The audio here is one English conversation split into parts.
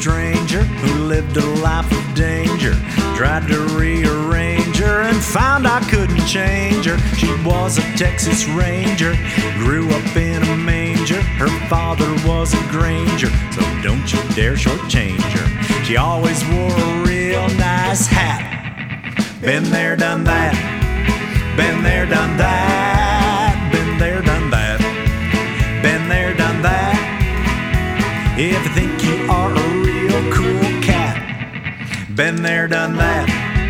stranger who lived a life of danger. Tried to rearrange her and found I couldn't change her. She was a Texas Ranger, grew up in a manger. Her father was a Granger, so don't you dare shortchange her. She always wore a real nice hat. Been there, done that. Been there, done that. Been there, done that. Been there, done that. If you think you are a real cool cat, been there, done that.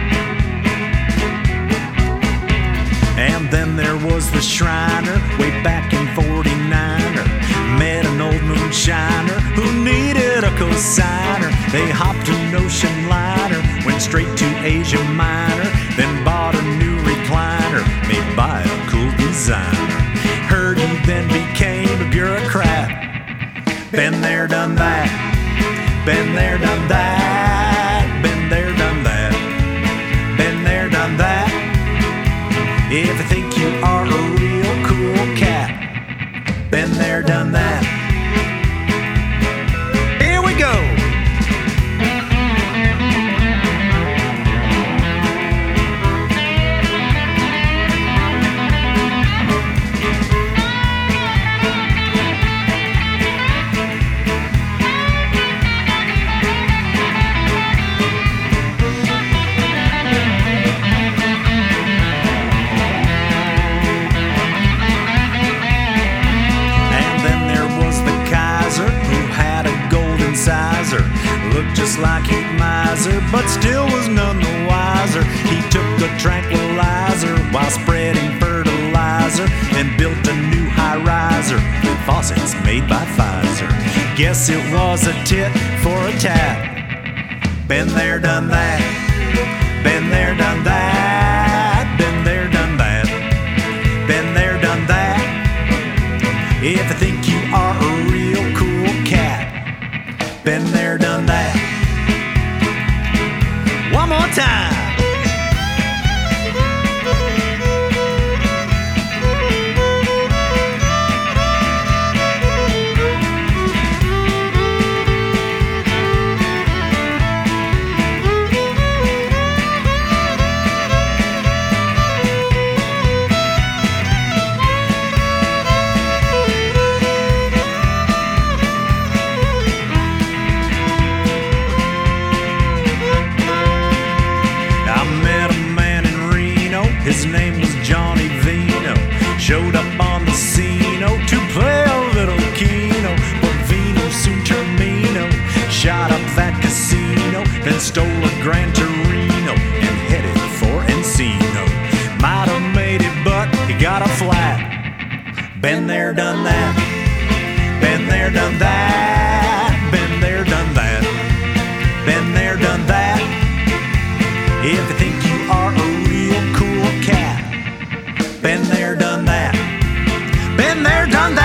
And then there was the Shriner, way back in 49er. Met an old moonshiner who needed a cosigner. They hopped an ocean liner, went straight to Asia Minor, then bought a new recliner made by a cool designer. Heard he then became a bureaucrat. Been there, done that. Been there, done that. Been there, done that. Been there, done that. If you think you are a real cool cat, been there, done that. Here we go. Looked just like Heath Miser, but still was none the wiser. He took a tranquilizer while spreading fertilizer and built a new high-riser with faucets made by Pfizer. Guess it was a tit for a tat. Been there, done that. Been there, done that. Been there, done that. Been there, done that. If you think you are a real cool cat, been there, done that. One more time. His name was Johnny Vino. Showed up on the scene to play a little Keno. But Vino soon turned meano, shot up that casino, then stole a Gran Torino and headed for Encino. Might have made it, but he got a flat. Been there, done that. Been there, done that. Been there, done that. Been there, done that. If you think you are a real cool cat, been there, done that. Been there, done that.